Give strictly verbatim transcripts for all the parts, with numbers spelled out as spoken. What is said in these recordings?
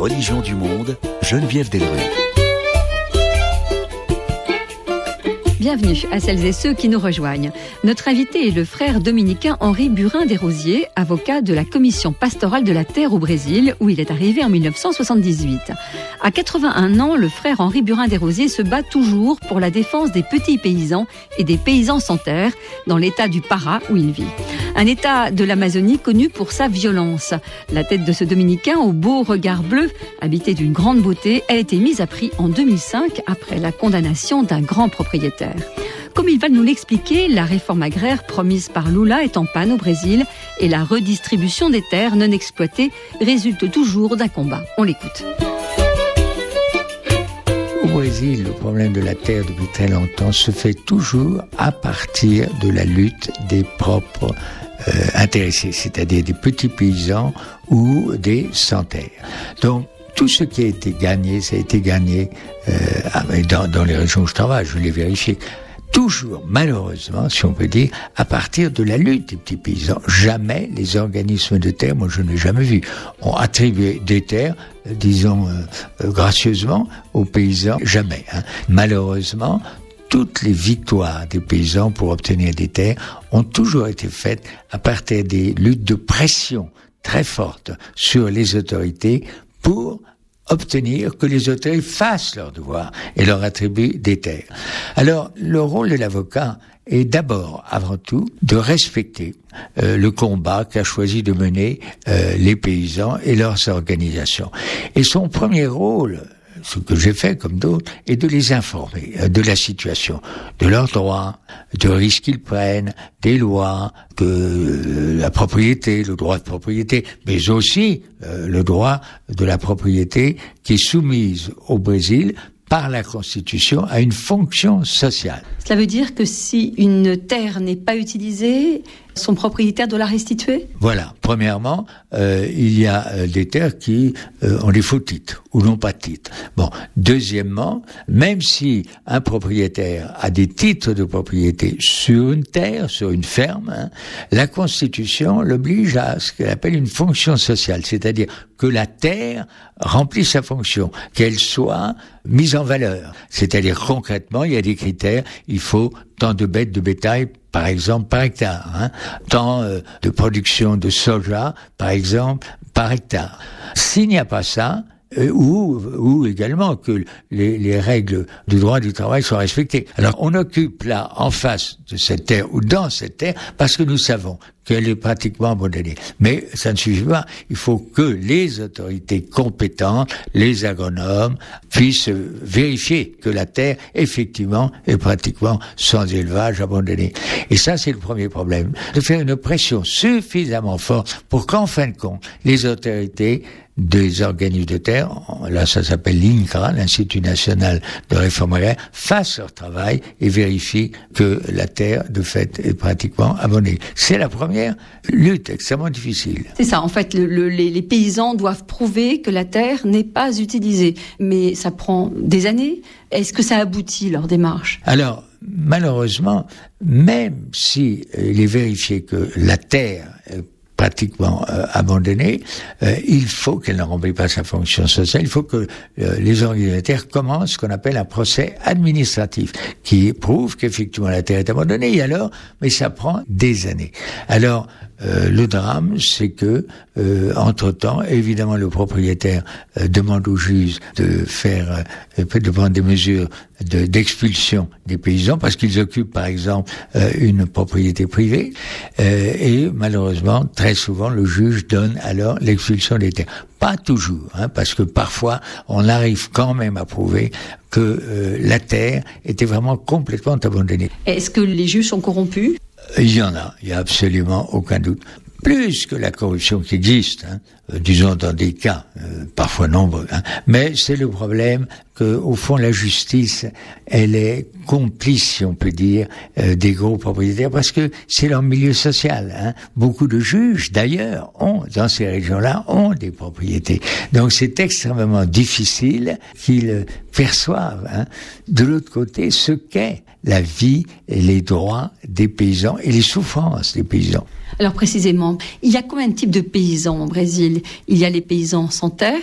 religions du monde, Geneviève Delruy. Bienvenue à celles et ceux qui nous rejoignent. Notre invité est le frère dominicain Henri Burin-Desrosiers, avocat de la Commission pastorale de la terre au Brésil, où il est arrivé en mille neuf cent soixante-dix-huit. À quatre-vingt-un ans, le frère Henri Burin-Desrosiers se bat toujours pour la défense des petits paysans et des paysans sans terre, dans l'état du Pará où il vit. Un état de l'Amazonie connu pour sa violence. La tête de ce dominicain au beau regard bleu, habité d'une grande beauté, a été mise à prix en deux mille cinq après la condamnation d'un grand propriétaire. Comme il va nous l'expliquer, la réforme agraire promise par Lula est en panne au Brésil et la redistribution des terres non exploitées résulte toujours d'un combat. On l'écoute. Au Brésil, le problème de la terre depuis très longtemps se fait toujours à partir de la lutte des propres euh, intéressés, c'est-à-dire des petits paysans ou des sans-terre. Donc, tout ce qui a été gagné, ça a été gagné euh, dans, dans les régions où je travaille, je l'ai vérifié. Toujours, malheureusement, si on peut dire, à partir de la lutte des petits paysans. Jamais les organismes de terre, moi je n'ai jamais vu, ont attribué des terres, euh, disons, euh, euh, gracieusement aux paysans. Jamais. Hein. Malheureusement, toutes les victoires des paysans pour obtenir des terres ont toujours été faites à partir des luttes de pression très fortes sur les autorités pour obtenir que les autorités fassent leur devoir et leur attribuent des terres. Alors, le rôle de l'avocat est d'abord, avant tout, de respecter euh, le combat qu'a choisi de mener euh, les paysans et leurs organisations. Et son premier rôle, ce que j'ai fait comme d'autres, est de les informer euh, de la situation, de leurs droits, de risques qu'ils prennent, des lois, que euh, la propriété, le droit de propriété, mais aussi euh, le droit de la propriété qui est soumise au Brésil par la Constitution à une fonction sociale. Cela veut dire que si une terre n'est pas utilisée, son propriétaire doit la restituer ? Voilà. Premièrement, euh, il y a euh, des terres qui euh, ont des faux titres ou n'ont pas de titre. Bon. Deuxièmement, même si un propriétaire a des titres de propriété sur une terre, sur une ferme, hein, la Constitution l'oblige à ce qu'elle appelle une fonction sociale, c'est-à-dire que la terre remplisse sa fonction, qu'elle soit mise en valeur. C'est-à-dire concrètement, il y a des critères, il faut tant de bêtes de bétail, par exemple, par hectare, hein, tant euh, de production de soja, par exemple, par hectare. S'il n'y a pas ça, euh, ou, ou également que les, les règles du droit du travail soient respectées. Alors, on occupe là, en face de cette terre, ou dans cette terre, parce que nous savons qu'elle est pratiquement abandonnée. Mais ça ne suffit pas. Il faut que les autorités compétentes, les agronomes, puissent vérifier que la terre, effectivement, est pratiquement sans élevage, abandonnée. Et ça, c'est le premier problème. De faire une pression suffisamment forte pour qu'en fin de compte, les autorités des organismes de terre, là ça s'appelle l'INCRA, l'Institut National de Réforme Agraire, fassent leur travail et vérifient que la terre, de fait, est pratiquement abandonnée. C'est la première lutte extrêmement difficile. C'est ça, en fait, le, le, les, les paysans doivent prouver que la terre n'est pas utilisée. Mais ça prend des années. Est-ce que ça aboutit, leur démarche ? Alors, malheureusement, même si il est vérifié que la terre est pratiquement euh, abandonnée, euh, il faut qu'elle ne remplit pas sa fonction sociale, il faut que euh, les organisateurs commencent ce qu'on appelle un procès administratif qui prouve qu'effectivement la terre est abandonnée, et alors, mais ça prend des années. Alors, euh, le drame, c'est que, euh, entre-temps, évidemment, le propriétaire euh, demande au juge de faire, euh, de prendre des mesures de, d'expulsion des paysans parce qu'ils occupent, par exemple, euh, une propriété privée, euh, et malheureusement, très souvent, le juge donne alors l'expulsion des terres. Pas toujours, hein, parce que parfois, on arrive quand même à prouver que euh, la terre était vraiment complètement abandonnée. Est-ce que les juges sont corrompus ? Il y en a, il y a absolument aucun doute. Plus que la corruption qui existe, hein, euh, disons dans des cas euh, parfois nombreux, hein, mais c'est le problème que, au fond, la justice, elle est complice, si on peut dire, euh, des gros propriétaires, parce que c'est leur milieu social. Hein. Beaucoup de juges, d'ailleurs, ont dans ces régions-là, ont des propriétés. Donc c'est extrêmement difficile qu'ils perçoivent, hein, de l'autre côté, ce qu'est la vie et les droits des paysans et les souffrances des paysans. Alors précisément, il y a combien de types de paysans au Brésil ? Il y a les paysans sans terre,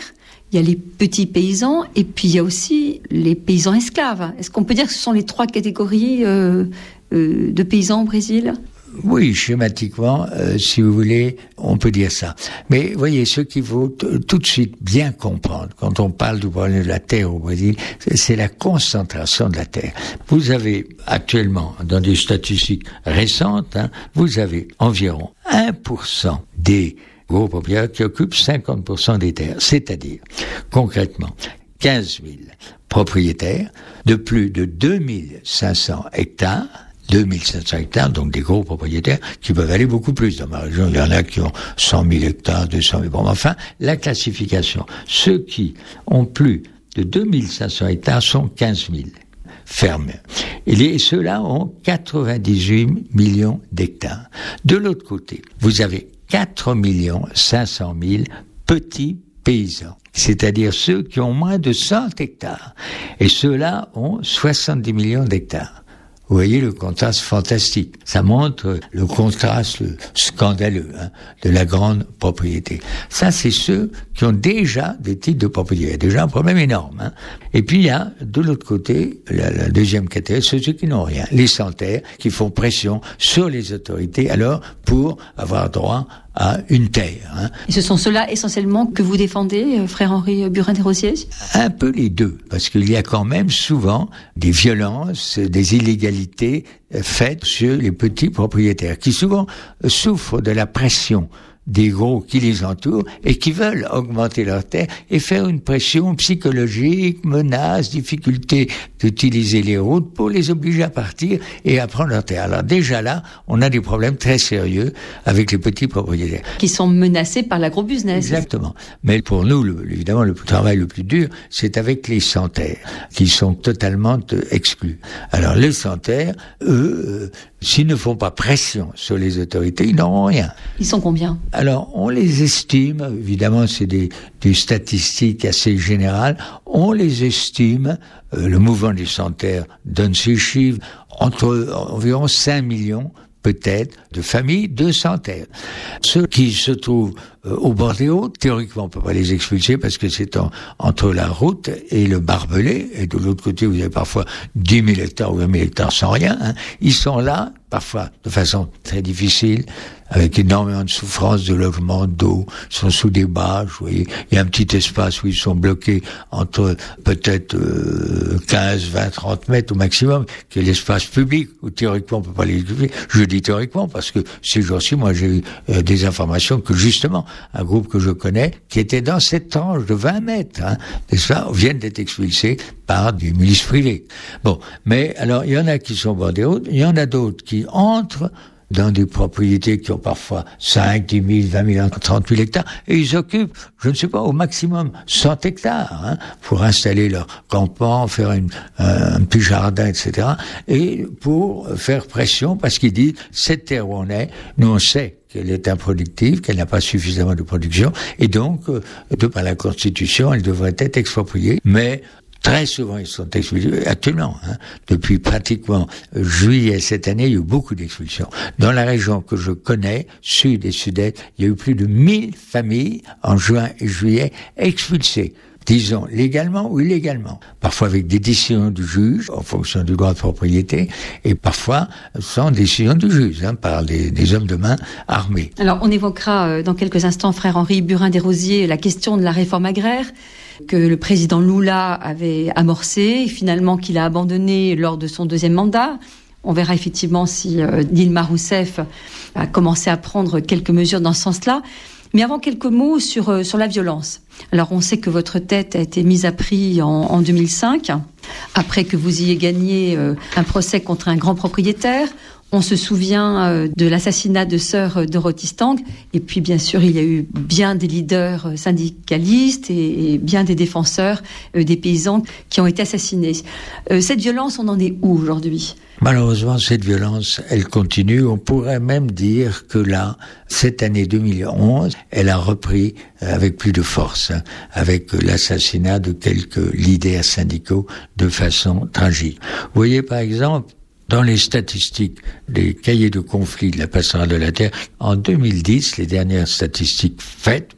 il y a les petits paysans et puis il y a aussi les paysans esclaves. Est-ce qu'on peut dire que ce sont les trois catégories euh, euh, de paysans au Brésil ? Oui, schématiquement, euh, si vous voulez, on peut dire ça. Mais voyez, ce qu'il faut t- tout de suite bien comprendre quand on parle du problème de la terre au Brésil, c'est, c'est la concentration de la terre. Vous avez actuellement, dans des statistiques récentes, hein, vous avez environ un pour cent des gros propriétaires qui occupent cinquante pour cent des terres. C'est-à-dire, concrètement, quinze mille propriétaires de plus de deux mille cinq cents hectares, deux mille sept cents hectares, donc des gros propriétaires qui peuvent aller beaucoup plus. Dans ma région, il y en a qui ont cent mille hectares, deux cent mille. Bon, enfin, la classification. Ceux qui ont plus de deux mille cinq cents hectares sont quinze mille fermes. Et les, ceux-là ont quatre-vingt-dix-huit millions d'hectares. De l'autre côté, vous avez quatre millions cinq cent mille petits paysans, c'est-à-dire ceux qui ont moins de cent hectares. Et ceux-là ont soixante-dix millions d'hectares. Vous voyez le contraste fantastique. Ça montre le contraste scandaleux hein, de la grande propriété. Ça, c'est ceux qui ont déjà des titres de propriété. Il y a déjà un problème énorme. Hein. Et puis, il y a, de l'autre côté, la, la deuxième catégorie, c'est ceux qui n'ont rien. Les sans-terre, qui font pression sur les autorités, alors, pour avoir droit à une terre. Hein. Et ce sont ceux-là essentiellement que vous défendez, frère Henri Burin-Desrosiers ? Un peu les deux, parce qu'il y a quand même souvent des violences, des illégalités faites sur les petits propriétaires, qui souvent souffrent de la pression des gros qui les entourent et qui veulent augmenter leurs terres et faire une pression psychologique, menace, difficulté d'utiliser les routes pour les obliger à partir et à prendre leurs terres. Alors déjà là, on a des problèmes très sérieux avec les petits propriétaires. Qui sont menacés par l'agrobusiness. Exactement. Mais pour nous, le, évidemment, le travail le plus dur, c'est avec les sans-terre, qui sont totalement euh, exclus. Alors les sans-terre, eux, euh, s'ils ne font pas pression sur les autorités, ils n'auront rien. Ils sont combien ? Alors, on les estime, évidemment, c'est des, des statistiques assez générales, on les estime, euh, le mouvement des sans-terre donne ces chiffres, entre environ cinq millions, peut-être, de familles de sans-terre. Ceux qui se trouvent euh, au bord des routes, théoriquement, on peut pas les expulser parce que c'est en, entre la route et le barbelé, et de l'autre côté, vous avez parfois dix mille hectares ou vingt mille hectares sans rien, hein. Ils sont là, parfois de façon très difficile, avec énormément de souffrance, de logement, d'eau, ils sont sous des bâches, vous voyez, il y a un petit espace où ils sont bloqués entre peut-être euh, quinze, vingt, trente mètres au maximum, qui est l'espace public, où théoriquement on peut pas les occuper. Je dis théoriquement parce que ces jours-ci, moi j'ai eu euh, des informations que justement, un groupe que je connais, qui était dans cette tranche de vingt mètres, hein, n'est-ce pas, viennent d'être expulsés par des milices privées. Bon, mais alors il y en a qui sont au bord des routes, il y en a d'autres qui entrent dans des propriétés qui ont parfois cinq, dix mille, vingt mille, trente mille hectares, et ils occupent, je ne sais pas, au maximum cent hectares, hein, pour installer leur campement, faire une, un, un petit jardin, et cetera, et pour faire pression, parce qu'ils disent, cette terre où on est, nous on sait qu'elle est improductive, qu'elle n'a pas suffisamment de production, et donc, euh, de par la Constitution, elle devrait être expropriée, mais très souvent, ils sont expulsés. Actuellement, hein, depuis pratiquement juillet cette année, il y a eu beaucoup d'expulsions. Dans la région que je connais, sud et sud-est, il y a eu plus de mille familles en juin et juillet expulsées. Disons, légalement ou illégalement. Parfois avec des décisions du juge, en fonction du droit de propriété, et parfois sans décision du juge, hein, par des, des hommes de main armés. Alors, on évoquera euh, dans quelques instants, frère Henri Burin-Desrosiers, la question de la réforme agraire que le président Lula avait amorcée, et finalement qu'il a abandonné lors de son deuxième mandat. On verra effectivement si euh, Dilma Rousseff a commencé à prendre quelques mesures dans ce sens-là. Mais avant, quelques mots sur, euh, sur la violence. Alors, on sait que votre tête a été mise à prix en, en deux mille cinq, après que vous ayez gagné euh, un procès contre un grand propriétaire. On se souvient euh, de l'assassinat de sœur Dorothy Stang. Et puis, bien sûr, il y a eu bien des leaders syndicalistes et, et bien des défenseurs euh, des paysans qui ont été assassinés. Euh, cette violence, on en est où aujourd'hui ? Malheureusement, cette violence, elle continue. On pourrait même dire que là, cette année deux mille onze, elle a repris avec plus de force, hein, avec l'assassinat de quelques leaders syndicaux de façon tragique. Vous voyez, par exemple, dans les statistiques des cahiers de conflit de la pastorale de la terre, en deux mille dix, les dernières statistiques faites,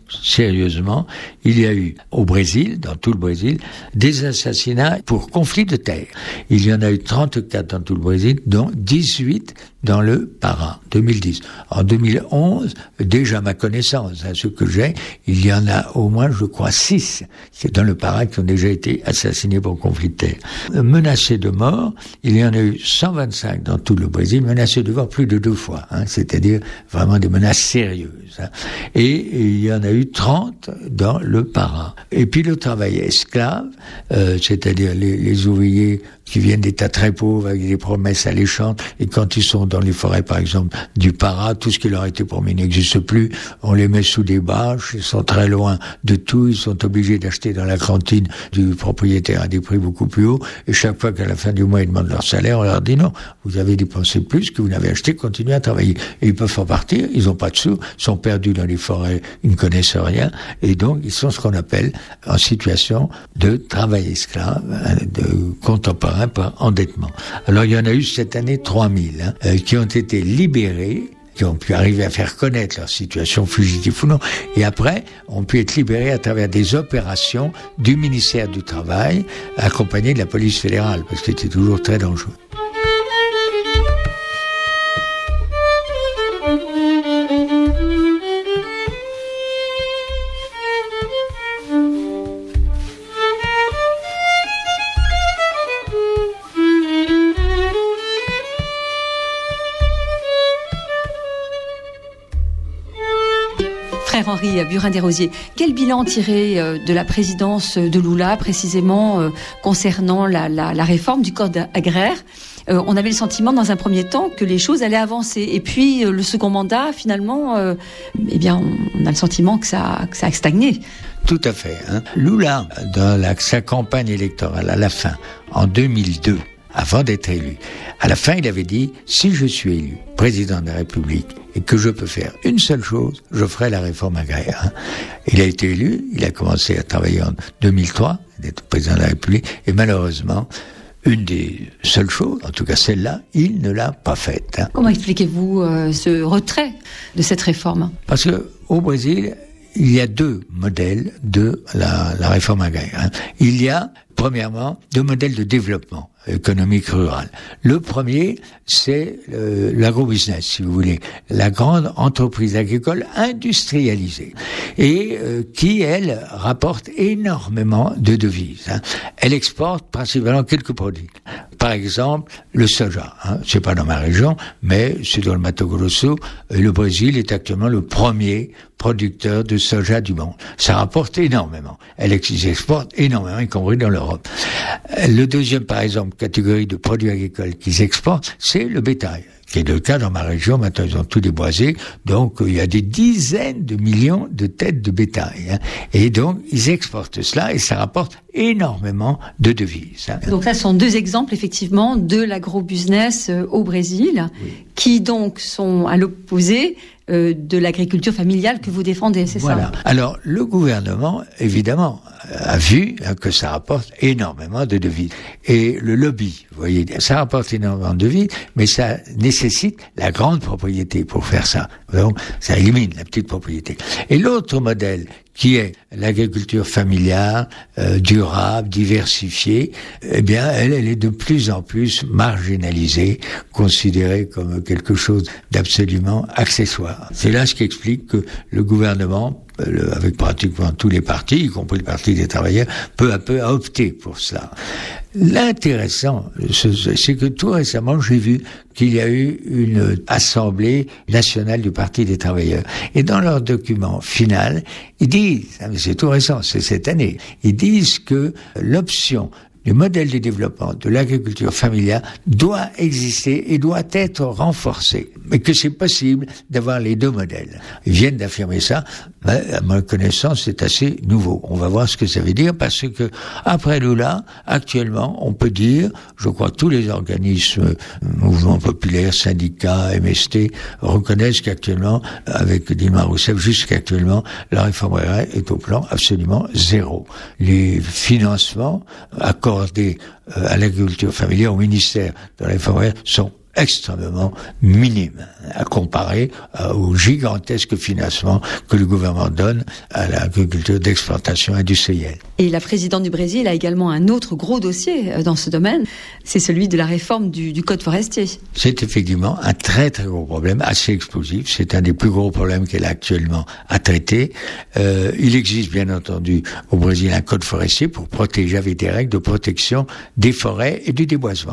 sérieusement, il y a eu au Brésil, dans tout le Brésil, des assassinats pour conflit de terre. Il y en a eu trente-quatre dans tout le Brésil, dont dix-huit dans le Pará, deux mille dix. En deux mille onze, déjà à ma connaissance, à ce que j'ai, il y en a au moins, je crois, six dans le Pará qui ont déjà été assassinés pour conflit de terre. Menacés de mort, il y en a eu cent vingt-cinq dans tout le Brésil, menacés de mort plus de deux fois, hein, c'est-à-dire vraiment des menaces sérieuses. Hein. Et, et il y en a eu trente dans le Pará. Et puis le travail esclave, euh, c'est-à-dire les, les ouvriers qui viennent d'États très pauvres avec des promesses alléchantes, et quand ils sont dans les forêts, par exemple, du Pará, tout ce qui leur a été promis n'existe plus, on les met sous des bâches, ils sont très loin de tout, ils sont obligés d'acheter dans la cantine du propriétaire à des prix beaucoup plus hauts, et chaque fois qu'à la fin du mois ils demandent leur salaire, on leur dit non, vous avez dépensé plus que vous n'avez acheté, continuez à travailler. Et ils peuvent en partir, ils n'ont pas de sous, sont perdus dans les forêts, ils ne connaissent rien, et donc ils sont ce qu'on appelle en situation de travail esclave, de contemporain par endettement. Alors il y en a eu cette année trois mille hein, euh, qui ont été libérés, qui ont pu arriver à faire connaître leur situation fugitive ou non, et après ont pu être libérés à travers des opérations du ministère du Travail, accompagnées de la police fédérale, parce que c'était toujours très dangereux. Frère Henri Burin-Desrosiers, quel bilan tirer de la présidence de Lula précisément concernant la, la, la réforme du code agraire ? Euh, on avait le sentiment dans un premier temps que les choses allaient avancer. Et puis euh, le second mandat, finalement, euh, eh bien, on, on a le sentiment que ça, que ça a stagné. Tout à fait. Hein. Lula, dans la, sa campagne électorale, à la fin, en deux mille deux, avant d'être élu, à la fin, il avait dit « Si je suis élu président de la République et que je peux faire une seule chose, je ferai la réforme agraire. Hein. » Il a été élu, il a commencé à travailler en deux mille trois, d'être président de la République, et malheureusement, une des seules choses, en tout cas celle-là, il ne l'a pas faite. Hein. Comment expliquez-vous euh, ce retrait de cette réforme ? Parce que au Brésil, il y a deux modèles de la, la réforme agraire. Hein. Il y a, premièrement, deux modèles de développement économique rural. Le premier, c'est euh, l'agrobusiness, si vous voulez, la grande entreprise agricole industrialisée et euh, qui, elle, rapporte énormément de devises. Hein. Elle exporte principalement quelques produits. Par exemple, le soja. Hein. C'est pas dans ma région, mais c'est dans le Mato Grosso. Et le Brésil est actuellement le premier producteur de soja du monde. Ça rapporte énormément. Elle exporte énormément, y compris dans l'Europe. Le deuxième, par exemple, catégorie de produits agricoles qu'ils exportent, c'est le bétail, qui est le cas dans ma région. Maintenant, ils ont tout déboisé, donc il y a des dizaines de millions de têtes de bétail. Hein. Et donc, ils exportent cela et ça rapporte énormément de devises. Hein. Donc là, ce sont deux exemples, effectivement, de l'agrobusiness au Brésil, oui, qui donc sont à l'opposé euh, de l'agriculture familiale que vous défendez, c'est voilà. ça ? Alors, le gouvernement, évidemment, a vu que ça rapporte énormément de devises. Et le lobby, vous voyez, ça rapporte énormément de devises, mais ça nécessite la grande propriété pour faire ça. Donc, ça élimine la petite propriété. Et l'autre modèle, qui est l'agriculture familiale, euh, durable, diversifiée, eh bien, elle, elle est de plus en plus marginalisée, considérée comme quelque chose d'absolument accessoire. C'est là ce qui explique que le gouvernement, le, avec pratiquement tous les partis, y compris le Parti des travailleurs, peu à peu a opté pour cela. L'intéressant, c'est que tout récemment, j'ai vu qu'il y a eu une assemblée nationale du Parti des travailleurs. Et dans leur document final, ils disent, c'est tout récent, c'est cette année, ils disent que l'option du modèle de développement de l'agriculture familiale doit exister et doit être renforcé. Mais que c'est possible d'avoir les deux modèles. Ils viennent d'affirmer ça, mais à ma connaissance, c'est assez nouveau. On va voir ce que ça veut dire parce que, après Lula, actuellement, on peut dire, je crois que tous les organismes, mouvements populaires, syndicats, M S T, reconnaissent qu'actuellement, avec Dilma Rousseff, jusqu'actuellement, la réforme agraire est au plan absolument zéro. Les financements accordés à l'agriculture familiale, au ministère de la réforme agraire, sont extrêmement minime à comparer au gigantesque financement que le gouvernement donne à l'agriculture d'exploitation industrielle. Et la présidente du Brésil a également un autre gros dossier dans ce domaine, c'est celui de la réforme du, du code forestier. C'est effectivement un très très gros problème, assez explosif. C'est un des plus gros problèmes qu'elle a actuellement à traiter. Euh, il existe bien entendu au Brésil un code forestier pour protéger avec des règles de protection des forêts et du déboisement.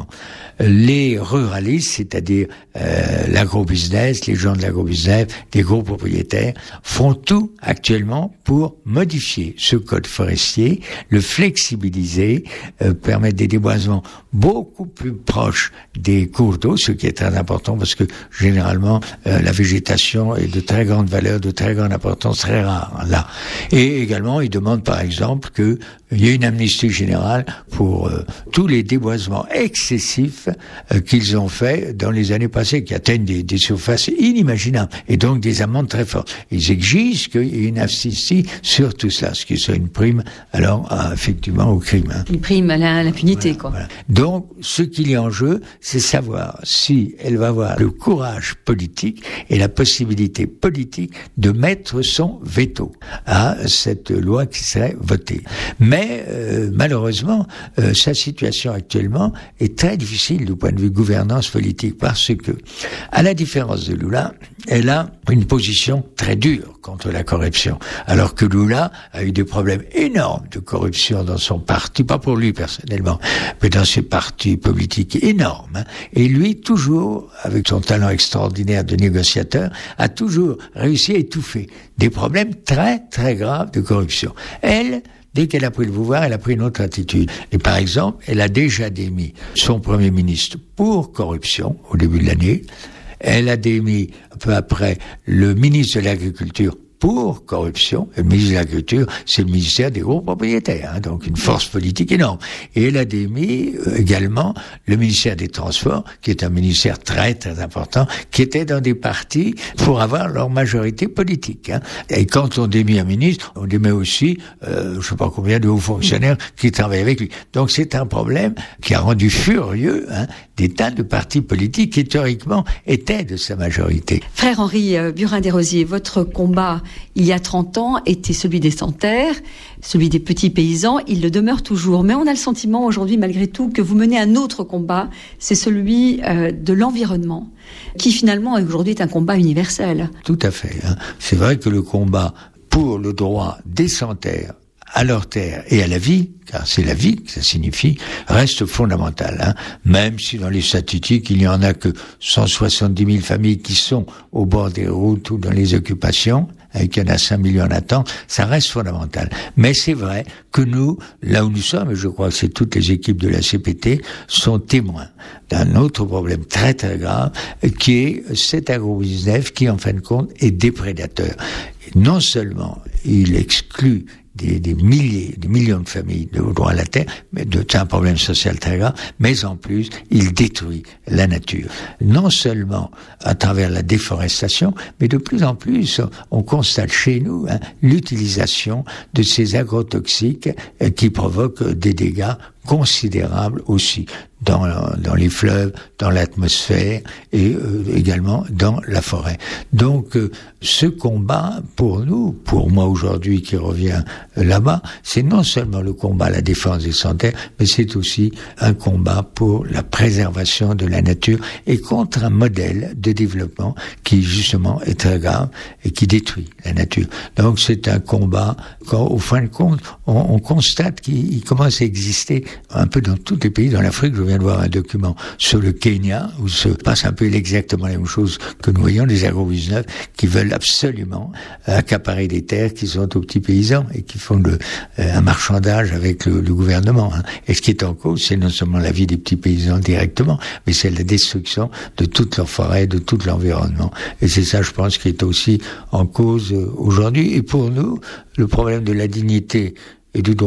Les ruralistes, c'est-à-dire euh, l'agrobusiness, les gens de l'agrobusiness, des gros propriétaires, font tout actuellement pour modifier ce code forestier, le flexibiliser, euh, permettre des déboisements beaucoup plus proches des cours d'eau, ce qui est très important parce que généralement euh, la végétation est de très grande valeur, de très grande importance, très rare là. Et également, ils demandent par exemple qu'il y ait une amnistie générale pour euh, tous les déboisements excessifs euh, qu'ils ont fait dans les années passées, qui atteignent des, des surfaces inimaginables et donc des amendes très fortes. Ils exigent qu'il y ait une amnistie sur tout cela, ce qui soit une prime alors à, effectivement au crime. Hein. Une prime à la- à l'impunité, Voilà, quoi. voilà. Donc, ce qu'il y a en jeu, c'est savoir si elle va avoir le courage politique et la possibilité politique de mettre son veto à cette loi qui serait votée. Mais euh, malheureusement, euh, sa situation actuellement est très difficile du point de vue gouvernance politique parce que, à la différence de Lula, elle a une position très dure contre la corruption, alors que Lula a eu des problèmes énormes de corruption dans son parti, pas pour lui personnellement, mais dans ses partis politiques énormes. Hein. Et lui, toujours, avec son talent extraordinaire de négociateur, a toujours réussi à étouffer des problèmes très, très graves de corruption. Elle, dès qu'elle a pris le pouvoir, elle a pris une autre attitude. Et par exemple, elle a déjà démis son Premier ministre pour corruption au début de l'année. Elle a démis, peu après, le ministre de l'Agriculture pour corruption. Et le ministre de l'Agriculture, c'est le ministère des gros propriétaires, hein, donc une force politique énorme. Et elle a démis euh, également le ministère des Transports, qui est un ministère très très important, qui était dans des partis pour avoir leur majorité politique. Hein. Et quand on démit un ministre, on démet aussi, euh, je sais pas combien de hauts fonctionnaires qui travaillent avec lui. Donc c'est un problème qui a rendu furieux hein, des tas de partis politiques qui théoriquement étaient de sa majorité. Frère Henri euh, Burin-Desrosiers, votre combat il y a trente ans était celui des sans-terre, celui des petits paysans, il le demeure toujours. Mais on a le sentiment aujourd'hui, malgré tout, que vous menez un autre combat, c'est celui euh, de l'environnement, qui finalement aujourd'hui est un combat universel. Tout à fait. Hein. C'est vrai que le combat pour le droit des sans-terre à leur terre et à la vie, car c'est la vie que ça signifie, reste fondamental. Hein. Même si dans les statistiques, il n'y en a que cent soixante-dix mille familles qui sont au bord des routes ou dans les occupations, et qu'il y en a cinq millions en attente, ça reste fondamental. Mais c'est vrai que nous, là où nous sommes, et je crois que c'est toutes les équipes de la C P T, sont témoins d'un autre problème très très grave, qui est cet agrobusiness qui, en fin de compte, est déprédateur. Et non seulement il exclut Des, des milliers, des millions de familles de droit à la terre, mais de, c'est un problème social très grave, mais en plus, il détruit la nature. Non seulement à travers la déforestation, mais de plus en plus, on constate chez nous hein, l'utilisation de ces agrotoxiques euh, qui provoquent des dégâts considérables aussi dans, dans les fleuves, dans l'atmosphère et euh, également dans la forêt. Donc euh, ce combat pour nous, pour moi aujourd'hui qui revient euh, là-bas, c'est non seulement le combat à la défense des sans-terre, mais c'est aussi un combat pour la préservation de la nature et contre un modèle de développement qui justement est très grave et qui détruit la nature. Donc c'est un combat quand au fin de compte on, on constate qu'il commence à exister un peu dans tous les pays, dans l'Afrique. Je viens de voir un document sur le Kenya où se passe un peu exactement la même chose que nous voyons, des agrobusiness qui veulent absolument accaparer des terres qui sont aux petits paysans et qui font le, euh, un marchandage avec le, le gouvernement. Hein. Et ce qui est en cause, c'est non seulement la vie des petits paysans directement, mais c'est la destruction de toute leur forêt, de tout l'environnement. Et c'est ça, je pense, qui est aussi en cause aujourd'hui. Et pour nous, le problème de la dignité et du droit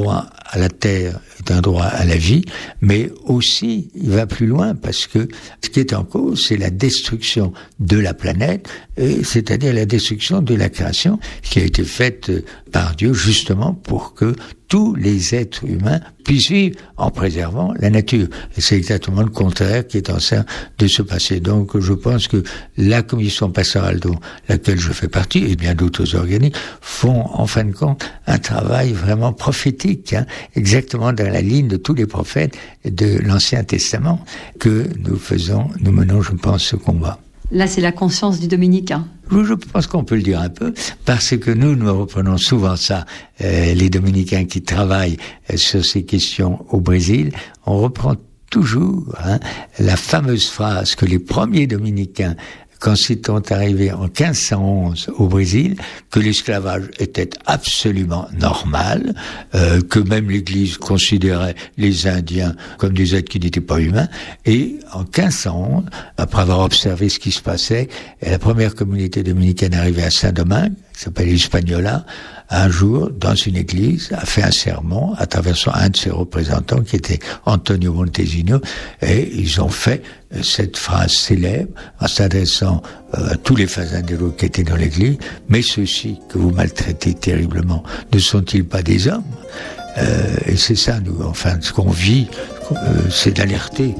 à la terre est un droit à la vie, mais aussi il va plus loin parce que ce qui est en cause, c'est la destruction de la planète, et c'est-à-dire la destruction de la création qui a été faite par Dieu justement pour que tous les êtres humains puissent vivre en préservant la nature. Et c'est exactement le contraire qui est en train de se passer. Donc je pense que la commission pastorale dont laquelle je fais partie, et bien d'autres organismes, font en fin de compte un travail vraiment prophétique, hein, exactement dans la ligne de tous les prophètes de l'Ancien Testament que nous faisons, nous menons, je pense, ce combat. Là, c'est la conscience du dominicain. Je pense qu'on peut le dire un peu, parce que nous, nous reprenons souvent ça, euh, les dominicains qui travaillent euh, sur ces questions au Brésil, on reprend toujours hein, la fameuse phrase que les premiers dominicains, quand ils sont arrivés en quinze cent onze au Brésil, que l'esclavage était absolument normal, euh, que même l'Église considérait les Indiens comme des êtres qui n'étaient pas humains. Et en quinze cent onze, après avoir observé ce qui se passait, la première communauté dominicaine arrivée à Saint-Domingue, qui s'appelle Hispaniola, un jour, dans une église, a fait un sermon à travers un de ses représentants, qui était Antonio Montesino, et ils ont fait cette phrase célèbre en s'adressant euh, à tous les fazenderos qui étaient dans l'église: mais ceux-ci que vous maltraitez terriblement, ne sont-ils pas des hommes? euh, Et c'est ça, nous, enfin, ce qu'on vit, euh, c'est d'alerter.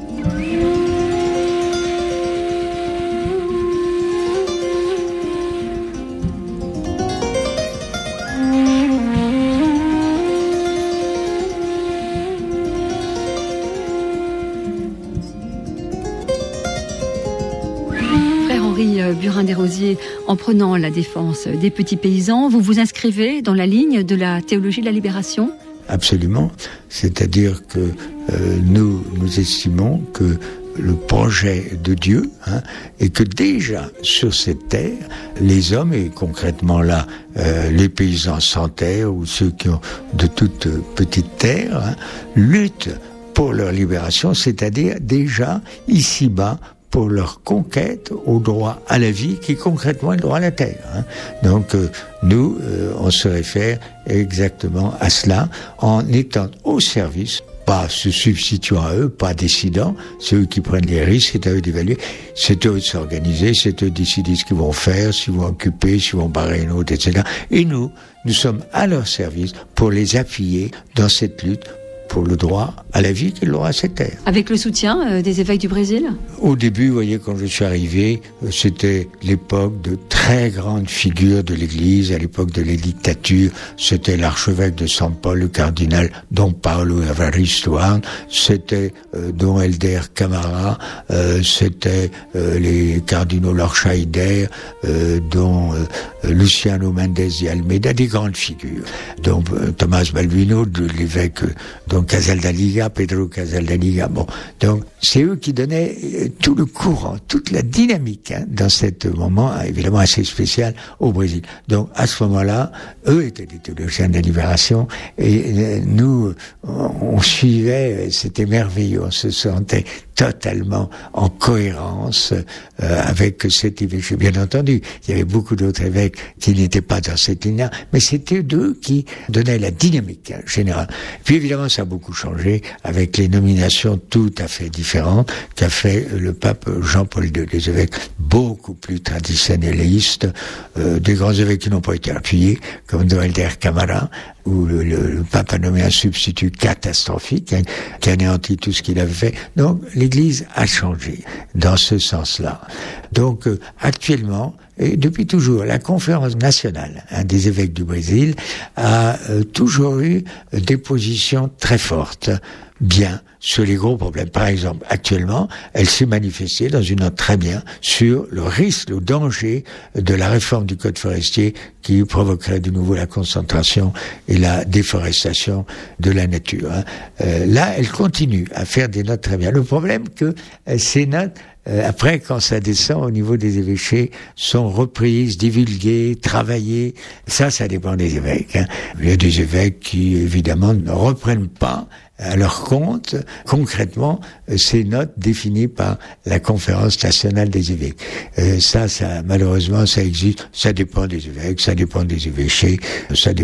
Burin-Desrosiers, en prenant la défense des petits paysans, vous vous inscrivez dans la ligne de la théologie de la libération ? Absolument. C'est-à-dire que euh, nous, nous estimons que le projet de Dieu hein, est que déjà sur cette terre, les hommes, et concrètement là, euh, les paysans sans terre ou ceux qui ont de toutes petites terres, hein, luttent pour leur libération, c'est-à-dire déjà ici-bas, pour leur conquête au droit à la vie, qui concrètement est le droit à la terre. Hein. Donc euh, nous, euh, on se réfère exactement à cela, en étant au service, pas se substituant à eux, pas décidant, c'est eux qui prennent les risques, c'est à eux d'évaluer, c'est eux de s'organiser, c'est eux de décider ce qu'ils vont faire, s'ils vont occuper, s'ils vont barrer une autre, et cetera. Et nous, nous sommes à leur service pour les appuyer dans cette lutte pour le droit à la vie qu'il aura à cette terre. Avec le soutien euh, des évêques du Brésil ? Au début, vous voyez, quand je suis arrivé, euh, c'était l'époque de très grandes figures de l'Église. À l'époque de la dictature, c'était l'archevêque de São Paulo, le cardinal Dom Paulo Evaristo Arnes, c'était euh, Dom Helder Camara, euh, c'était euh, les cardinaux Lorscheider, euh, dont euh, Luciano Mendes de Almeida, des grandes figures. Donc euh, Thomas Balbino, de l'évêque euh, donc Casaldaliga, Pedro Casaldaliga. Bon, donc c'est eux qui donnaient euh, tout le courant, toute la dynamique hein, dans cet moment évidemment assez spécial au Brésil. Donc à ce moment-là, eux étaient des théologiens de la libération et euh, nous on, on suivait, c'était merveilleux, on se sentait totalement en cohérence euh, avec cet évêché. Bien entendu, il y avait beaucoup d'autres évêques qui n'étaient pas dans cette ligne-là, mais c'était eux qui donnaient la dynamique hein, générale. Puis évidemment, ça a beaucoup changé avec les nominations tout à fait différentes qu'a fait le pape Jean-Paul deux, des évêques beaucoup plus traditionnalistes, euh, des grands évêques qui n'ont pas été appuyés, comme Dom Helder Camara, où le, le, le pape a nommé un substitut catastrophique, hein, qui anéantit tout ce qu'il avait fait. Donc, l'Église a changé dans ce sens-là. Donc, euh, actuellement, et depuis toujours, la conférence nationale hein, des évêques du Brésil a euh, toujours eu des positions très fortes, bien, sur les gros problèmes. Par exemple, actuellement, elle s'est manifestée dans une note très bien sur le risque, le danger de la réforme du code forestier qui provoquerait de nouveau la concentration et la déforestation de la nature. Hein. Euh, là, elle continue à faire des notes très bien. Le problème que euh, ces notes, euh, après, quand ça descend au niveau des évêchés, sont reprises, divulguées, travaillées. Ça, ça dépend des évêques. Hein. Il y a des évêques qui, évidemment, ne reprennent pas à leur compte, concrètement, ces notes définies par la conférence nationale des évêques. Euh, ça, ça, malheureusement, ça existe. Ça dépend des évêques, ça dépend des évêchés, ça dépend.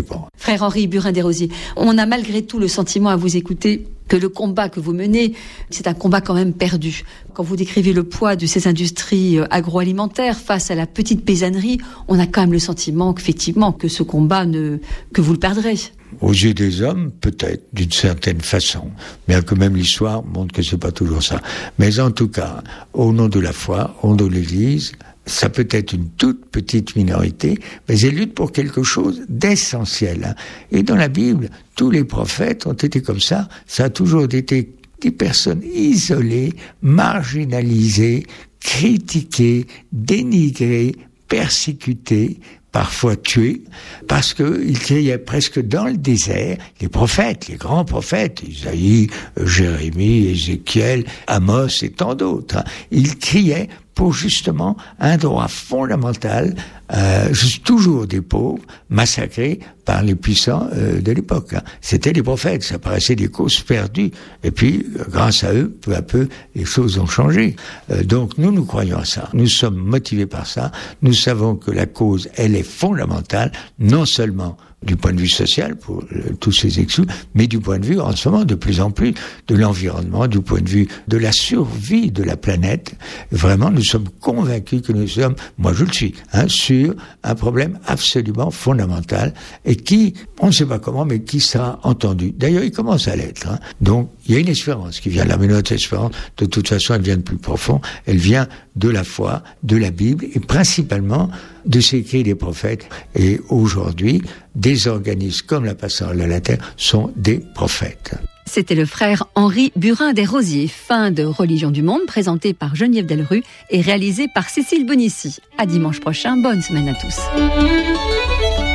Frère Henri Burin des Rosiers, on a malgré tout le sentiment à vous écouter que le combat que vous menez, c'est un combat quand même perdu. Quand vous décrivez le poids de ces industries agroalimentaires face à la petite paysannerie, on a quand même le sentiment qu'effectivement, que ce combat, ne, que vous le perdrez. Aux yeux des hommes, peut-être, d'une certaine façon. Bien que même l'histoire montre que c'est pas toujours ça. Mais en tout cas, au nom de la foi, au nom de l'Église, ça peut être une toute petite minorité, mais elle lutte pour quelque chose d'essentiel. Hein. Et dans la Bible, tous les prophètes ont été comme ça. Ça a toujours été des personnes isolées, marginalisées, critiquées, dénigrées, persécutées, parfois tués, parce qu'ils criaient presque dans le désert, les prophètes, les grands prophètes, Isaïe, Jérémie, Ézéchiel, Amos et tant d'autres. Hein. Ils criaient pour justement un droit fondamental, euh, toujours des pauvres, massacrés par les puissants euh, de l'époque. Hein. C'était les prophètes, ça paraissait des causes perdues. Et puis, euh, grâce à eux, peu à peu, les choses ont changé. Euh, donc nous, nous croyons à ça. Nous sommes motivés par ça. Nous savons que la cause, elle est fondamentale, non seulement du point de vue social pour euh, tous ces exclus, mais du point de vue en ce moment de plus en plus de l'environnement, du point de vue de la survie de la planète. Vraiment, nous sommes convaincus que nous sommes, moi je le suis, hein, sur un problème absolument fondamental et qui, on ne sait pas comment, mais qui sera entendu. D'ailleurs, il commence à l'être. Hein. Donc, il y a une espérance qui vient là, mais notre espérance, de toute façon, elle vient de plus profond. Elle vient de la foi, de la Bible et principalement de ces écrits des prophètes. Et aujourd'hui, des organismes comme la Pastorale de la Terre sont des prophètes. C'était le frère Henri Burin des Rosiers. Fin de Religion du Monde, présenté par Geneviève Delrue et réalisé par Cécile Bonissi. À dimanche prochain, bonne semaine à tous.